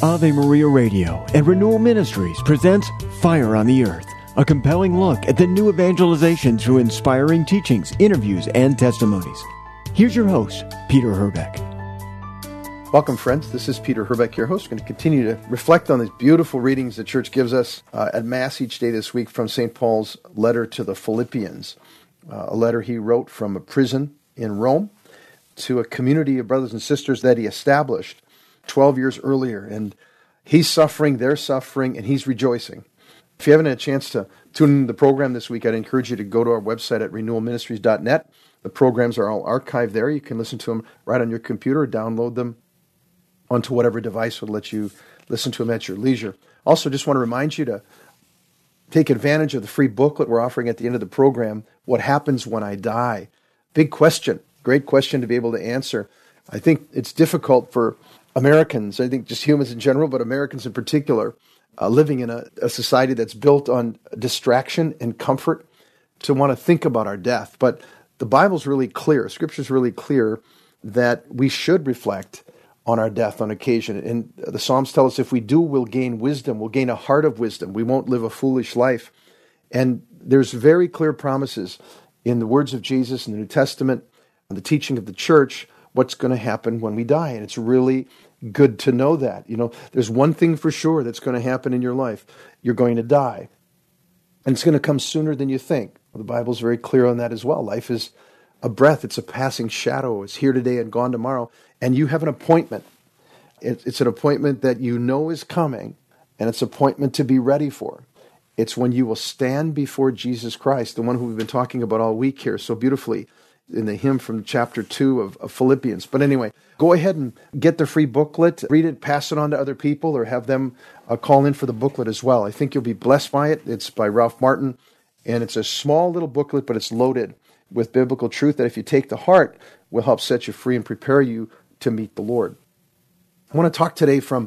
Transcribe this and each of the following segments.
Ave Maria Radio and Renewal Ministries presents Fire on the Earth, a compelling look at the new evangelization through inspiring teachings, interviews, and testimonies. Here's your host, Peter Herbeck. Welcome, friends. This is Peter Herbeck, your host. We're going to continue to reflect on these beautiful readings the church gives us at Mass each day this week from St. Paul's letter to the Philippians, a letter he wrote from a prison in Rome to a community of brothers and sisters that he established 12 years earlier. And he's suffering, they're suffering, and he's rejoicing. If you haven't had a chance to tune into the program this week, I'd encourage you to go to our website at renewalministries.net. The programs are all archived there. You can listen to them right on your computer or download them onto whatever device would let you listen to them at your leisure. Also, just want to remind you to take advantage of the free booklet we're offering at the end of the program, What Happens When I Die? Big question, great question to be able to answer. I think it's difficult for Americans, I think just humans in general, but Americans in particular, living in a society that's built on distraction and comfort, to want to think about our death. But the Bible's really clear, Scripture's really clear that we should reflect on our death on occasion. And the Psalms tell us if we do, we'll gain wisdom. We'll gain a heart of wisdom. We won't live a foolish life. And there's very clear promises in the words of Jesus in the New Testament, and the teaching of the church, what's going to happen when we die. And it's really good to know that. You know, there's one thing for sure that's going to happen in your life. You're going to die. And it's going to come sooner than you think. The Bible's very clear on that as well. Life is a breath. It's a passing shadow. It's here today and gone tomorrow. And you have an appointment. It's an appointment that you know is coming, and it's an appointment to be ready for. It's when you will stand before Jesus Christ, the one who we've been talking about all week here so beautifully in the hymn from chapter 2 of Philippians. But anyway, go ahead and get the free booklet, read it, pass it on to other people, or have them call in for the booklet as well. I think you'll be blessed by it. It's by Ralph Martin, and it's a small little booklet, but it's loaded with biblical truth that if you take to heart will help set you free and prepare you to meet the Lord. I want to talk today from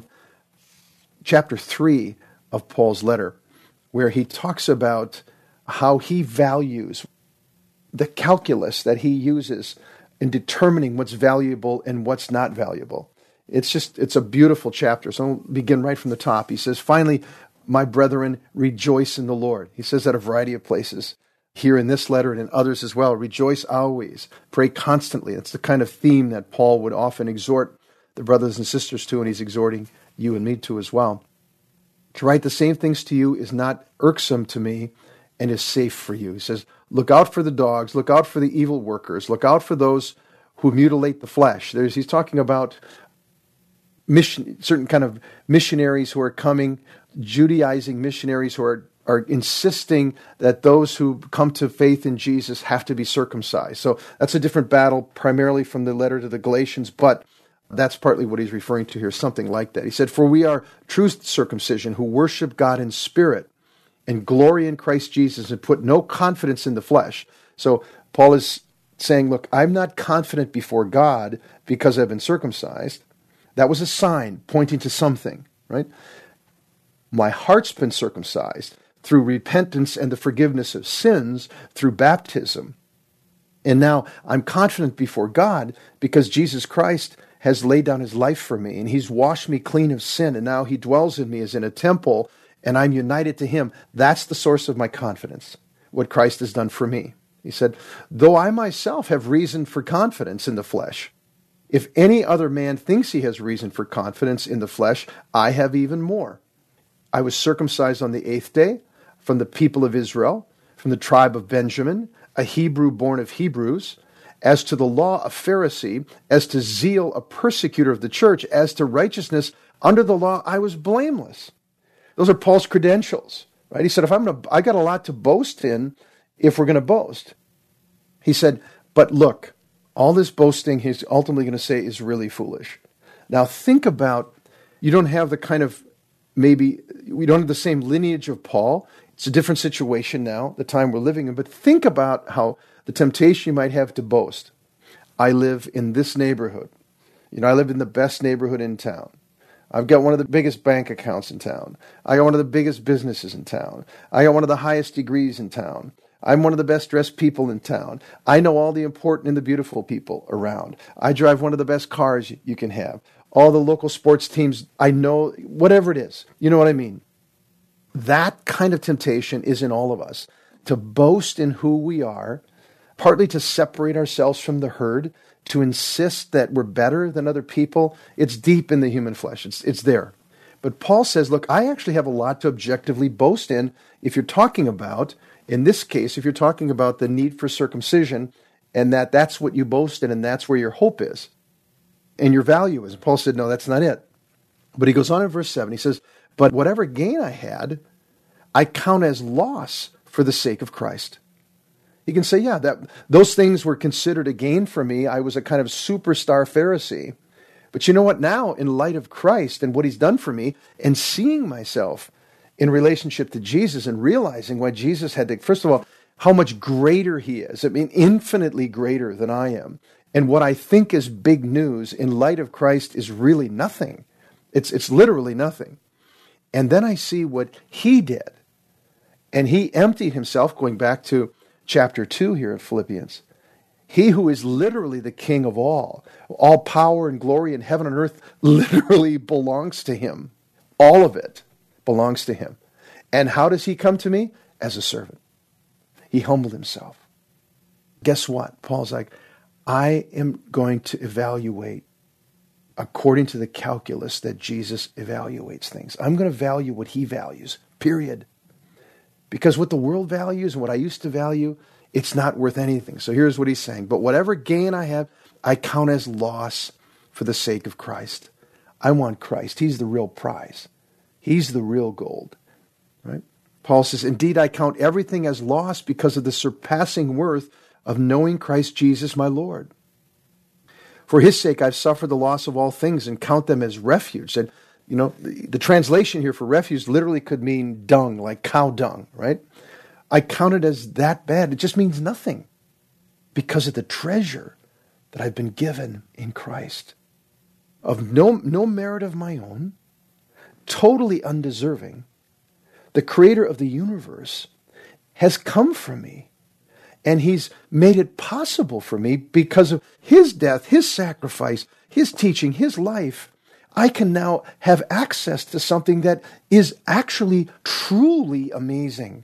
chapter 3 of Paul's letter, where he talks about how he values the calculus that he uses in determining what's valuable and what's not valuable. It's a beautiful chapter. So I'll begin right from the top. He says, finally, my brethren, rejoice in the Lord. He says that a variety of places. Here in this letter and in others as well, rejoice always, pray constantly. That's the kind of theme that Paul would often exhort the brothers and sisters to, and he's exhorting you and me to as well. To write the same things to you is not irksome to me and is safe for you. He says, look out for the dogs, look out for the evil workers, look out for those who mutilate the flesh. He's talking about certain kind of missionaries who are coming, Judaizing missionaries who are insisting that those who come to faith in Jesus have to be circumcised. So that's a different battle, primarily from the letter to the Galatians, but that's partly what he's referring to here, something like that. He said, for we are true circumcision who worship God in spirit and glory in Christ Jesus and put no confidence in the flesh. So Paul is saying, look, I'm not confident before God because I've been circumcised. That was a sign pointing to something, right? My heart's been circumcised through repentance and the forgiveness of sins through baptism. And now I'm confident before God because Jesus Christ has laid down his life for me, and he's washed me clean of sin, and now he dwells in me as in a temple, and I'm united to him. That's the source of my confidence, what Christ has done for me. He said, though I myself have reason for confidence in the flesh, if any other man thinks he has reason for confidence in the flesh, I have even more. I was circumcised on the 8th day, from the people of Israel, from the tribe of Benjamin, a Hebrew born of Hebrews, as to the law a Pharisee, as to zeal a persecutor of the church, as to righteousness under the law I was blameless. Those are Paul's credentials, right? He said, I got a lot to boast in if we're going to boast. He said, but look, all this boasting he's ultimately going to say is really foolish. Now think about, you don't have the kind of, maybe we don't have the same lineage of Paul. It's a different situation now, the time we're living in, but think about how the temptation you might have to boast. I live in this neighborhood. I live in the best neighborhood in town. I've got one of the biggest bank accounts in town. I got one of the biggest businesses in town. I got one of the highest degrees in town. I'm one of the best dressed people in town. I know all the important and the beautiful people around. I drive one of the best cars you can have. all the local sports teams I know, whatever it is. You know what I mean? That kind of temptation is in all of us, to boast in who we are, partly to separate ourselves from the herd, to insist that we're better than other people. It's deep in the human flesh. It's there. But Paul says, look, I actually have a lot to objectively boast in if you're talking about, in this case, if you're talking about the need for circumcision, and that's what you boast in, and that's where your hope is, and your value is. And Paul said, no, that's not it. But he goes on in verse 7, he says, but whatever gain I had, I count as loss for the sake of Christ. You can say, yeah, those things were considered a gain for me. I was a kind of superstar Pharisee. But you know what? Now, in light of Christ and what he's done for me, and seeing myself in relationship to Jesus and realizing why Jesus had to, first of all, how much greater he is. I mean, infinitely greater than I am. And what I think is big news in light of Christ is really nothing. It's literally nothing. And then I see what he did. And he emptied himself, going back to chapter 2 here in Philippians. He who is literally the king of all power and glory in heaven and earth literally belongs to him. All of it belongs to him. And how does he come to me? As a servant. He humbled himself. Guess what? Paul's like, I am going to evaluate according to the calculus that Jesus evaluates things. I'm going to value what he values, period. Because what the world values and what I used to value, it's not worth anything. So here's what he's saying. But whatever gain I have, I count as loss for the sake of Christ. I want Christ. He's the real prize. He's the real gold. Right? Paul says, indeed, I count everything as loss because of the surpassing worth of knowing Christ Jesus my Lord. For his sake, I've suffered the loss of all things and count them as refuge. And the translation here for refuge literally could mean dung, like cow dung, right? I count it as that bad. It just means nothing because of the treasure that I've been given in Christ. Of no merit of my own, totally undeserving, the creator of the universe has come for me. And he's made it possible for me because of his death, his sacrifice, his teaching, his life. I can now have access to something that is actually truly amazing,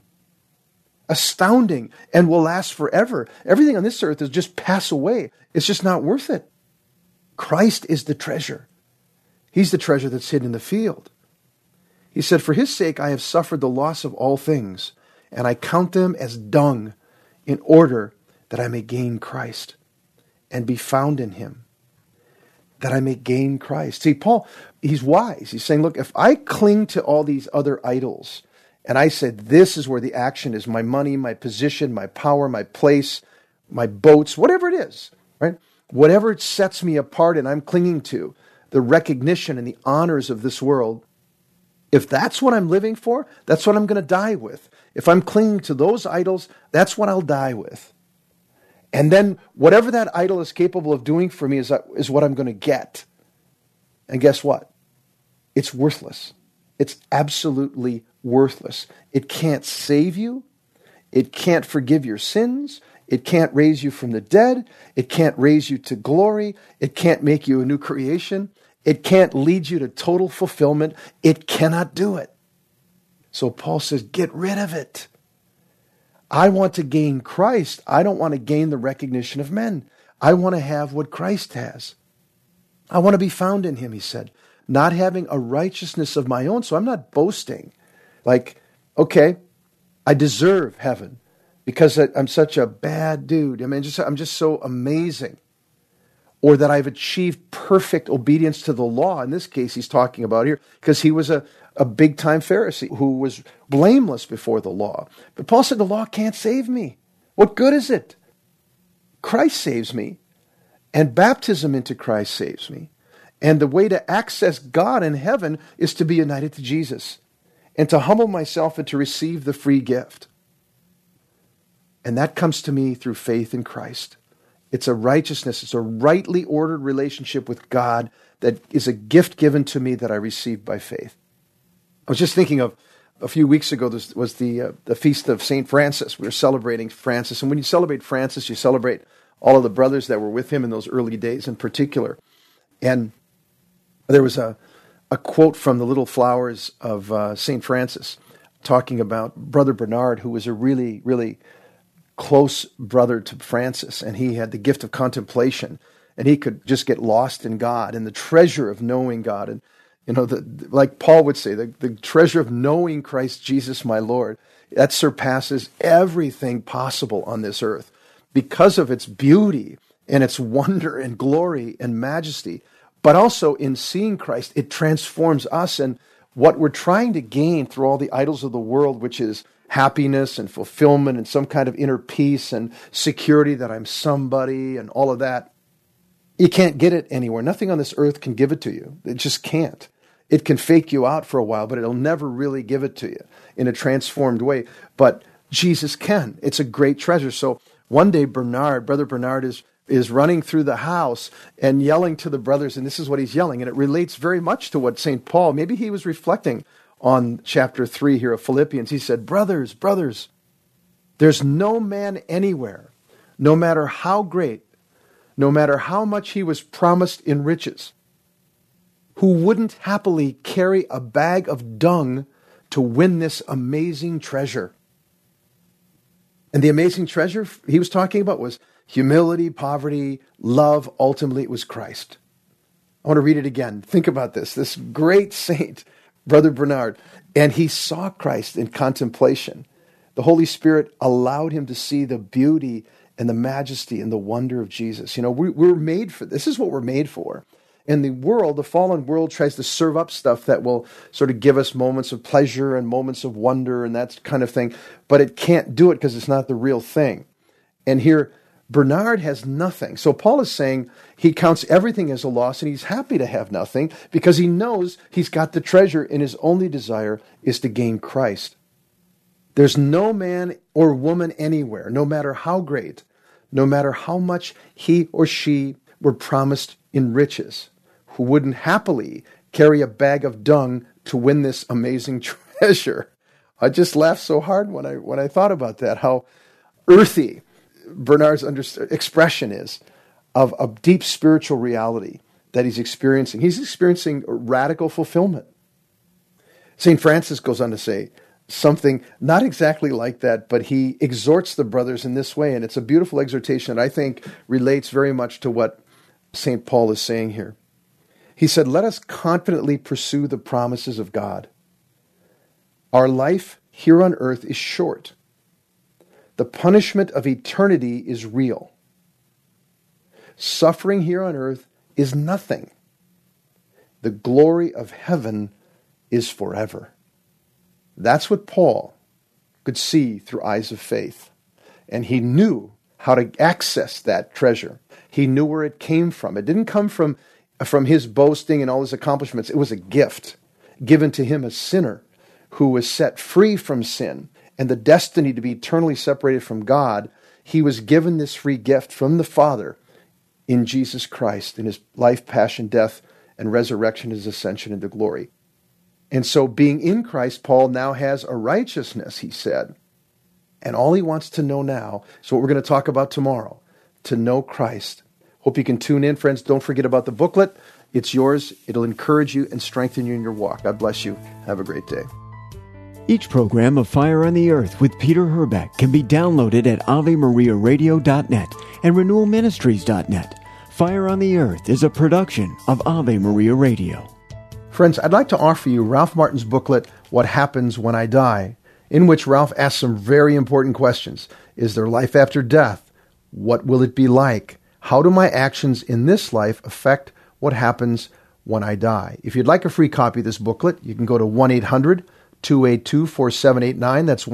astounding, and will last forever. Everything on this earth is just pass away. It's just not worth it. Christ is the treasure. He's the treasure that's hidden in the field. He said, for his sake I have suffered the loss of all things, and I count them as dung in order that I may gain Christ and be found in him. That I may gain Christ. See, Paul, he's wise. He's saying, look, if I cling to all these other idols, and I said, this is where the action is, my money, my position, my power, my place, my boats, whatever it is, right? Whatever it sets me apart and I'm clinging to, the recognition and the honors of this world, if that's what I'm living for, that's what I'm going to die with. If I'm clinging to those idols, that's what I'll die with. And then whatever that idol is capable of doing for me is what I'm going to get. And guess what? It's worthless. It's absolutely worthless. It can't save you. It can't forgive your sins. It can't raise you from the dead. It can't raise you to glory. It can't make you a new creation. It can't lead you to total fulfillment. It cannot do it. So Paul says, get rid of it. I want to gain Christ. I don't want to gain the recognition of men. I want to have what Christ has. I want to be found in him, he said, not having a righteousness of my own. So I'm not boasting. Like, okay, I deserve heaven because I'm such a bad dude. I mean, I'm just so amazing. Or that I've achieved perfect obedience to the law. In this case, he's talking about here, because he was a big-time Pharisee who was blameless before the law. But Paul said, the law can't save me. What good is it? Christ saves me, and baptism into Christ saves me. And the way to access God in heaven is to be united to Jesus and to humble myself and to receive the free gift. And that comes to me through faith in Christ. It's a righteousness. It's a rightly ordered relationship with God that is a gift given to me that I received by faith. I was just thinking of a few weeks ago, there was the feast of St. Francis. We were celebrating Francis. And when you celebrate Francis, you celebrate all of the brothers that were with him in those early days in particular. And There was a quote from the Little Flowers of St. Francis talking about Brother Bernard, who was a really, really close brother to Francis, and he had the gift of contemplation, and he could just get lost in God and the treasure of knowing God. And, like Paul would say, the treasure of knowing Christ Jesus, my Lord, that surpasses everything possible on this earth because of its beauty and its wonder and glory and majesty. But also in seeing Christ, it transforms us, and what we're trying to gain through all the idols of the world, which is happiness and fulfillment and some kind of inner peace and security that I'm somebody and all of that. You can't get it anywhere. Nothing on this earth can give it to you. It just can't. It can fake you out for a while, but it'll never really give it to you in a transformed way. But Jesus can. It's a great treasure. So one day Brother Bernard is running through the house and yelling to the brothers, and this is what he's yelling, and it relates very much to what St. Paul, maybe he was reflecting on chapter 3 here of Philippians. He said, brothers, there's no man anywhere, no matter how great, no matter how much he was promised in riches, who wouldn't happily carry a bag of dung to win this amazing treasure. And the amazing treasure he was talking about was humility, poverty, love. Ultimately, it was Christ. I want to read it again. Think about this. This great saint, Brother Bernard, and he saw Christ in contemplation. The Holy Spirit allowed him to see the beauty and the majesty and the wonder of Jesus. We're made for this. This is what we're made for. And the world, the fallen world, tries to serve up stuff that will sort of give us moments of pleasure and moments of wonder and that kind of thing. But it can't do it because it's not the real thing. And here, Bernard has nothing. So Paul is saying he counts everything as a loss, and he's happy to have nothing because he knows he's got the treasure, and his only desire is to gain Christ. There's no man or woman anywhere, no matter how great, no matter how much he or she were promised in riches, who wouldn't happily carry a bag of dung to win this amazing treasure. I just laughed so hard when I thought about that, how earthy Bernard's expression is of a deep spiritual reality that he's experiencing. He's experiencing radical fulfillment. St. Francis goes on to say something not exactly like that, but he exhorts the brothers in this way, and it's a beautiful exhortation that I think relates very much to what St. Paul is saying here. He said, let us confidently pursue the promises of God. Our life here on earth is short. The punishment of eternity is real. Suffering here on earth is nothing. The glory of heaven is forever. That's what Paul could see through eyes of faith. And he knew how to access that treasure. He knew where it came from. It didn't come from his boasting and all his accomplishments. It was a gift given to him, a sinner who was set free from sin and the destiny to be eternally separated from God. He was given this free gift from the Father in Jesus Christ, in his life, passion, death, and resurrection, his ascension into glory. And so being in Christ, Paul now has a righteousness, he said. And all he wants to know now is what we're going to talk about tomorrow, to know Christ. Hope you can tune in, friends. Don't forget about the booklet. It's yours. It'll encourage you and strengthen you in your walk. God bless you. Have a great day. Each program of Fire on the Earth with Peter Herbeck can be downloaded at AveMariaRadio.net and RenewalMinistries.net. Fire on the Earth is a production of Ave Maria Radio. Friends, I'd like to offer you Ralph Martin's booklet, What Happens When I Die, in which Ralph asks some very important questions. Is there life after death? What will it be like? How do my actions in this life affect what happens when I die? If you'd like a free copy of this booklet, you can go to 1-800-282-4789. That's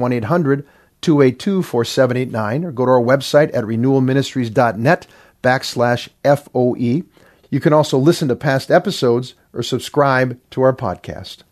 1-800-282-4789. Or go to our website at renewalministries.net/FOE. You can also listen to past episodes or subscribe to our podcast.